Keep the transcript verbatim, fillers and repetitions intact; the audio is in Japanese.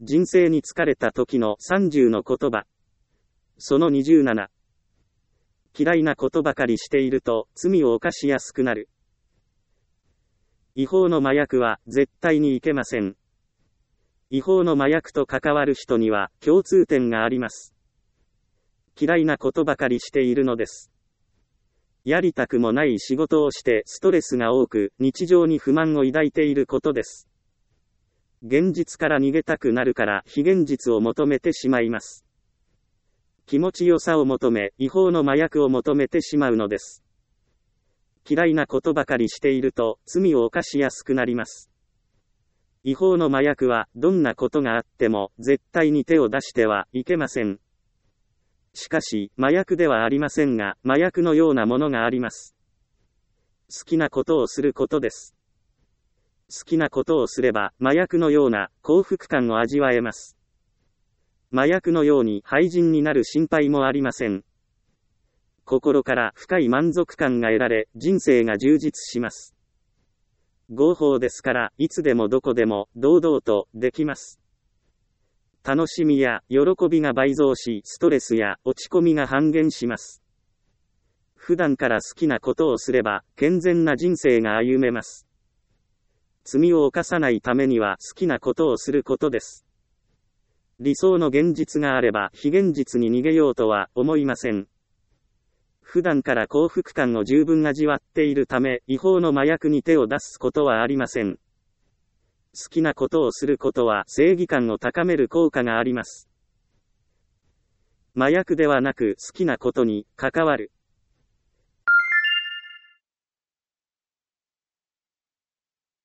人生に疲れた時のさんじゅうの言葉。そのにじゅうなな。嫌いなことばかりしていると罪を犯しやすくなる。違法の麻薬は絶対にいけません。違法の麻薬と関わる人には共通点があります。嫌いなことばかりしているのです。やりたくもない仕事をしてストレスが多く、日常に不満を抱いていることです。現実から逃げたくなるから非現実を求めてしまいます。気持ちよさを求め、違法の麻薬を求めてしまうのです。嫌いなことばかりしていると罪を犯しやすくなります。違法の麻薬はどんなことがあっても絶対に手を出してはいけません。しかし、麻薬ではありませんが、麻薬のようなものがあります。好きなことをすることです。好きなことをすれば、麻薬のような幸福感を味わえます。麻薬のように廃人になる心配もありません。心から深い満足感が得られ、人生が充実します。合法ですから、いつでもどこでも堂々とできます。楽しみや喜びが倍増し、ストレスや落ち込みが半減します。普段から好きなことをすれば、健全な人生が歩めます。罪を犯さないためには好きなことをすることです。理想の現実があれば非現実に逃げようとは思いません。普段から幸福感を十分味わっているため、違法の麻薬に手を出すことはありません。好きなことをすることは正義感を高める効果があります。麻薬ではなく好きなことに関わる。